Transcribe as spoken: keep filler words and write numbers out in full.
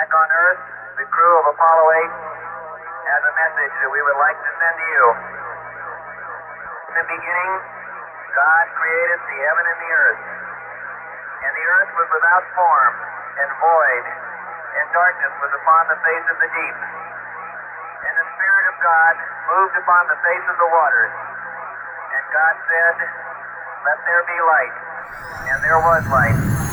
back on Earth, the crew of Apollo eight has a message that we would like to send to you. In the beginning, God created the heaven and the earth. And the earth was without form and void, and darkness was upon the face of the deep. And the Spirit of God moved upon the face of the waters. And God said, "Let there be light." And there was light.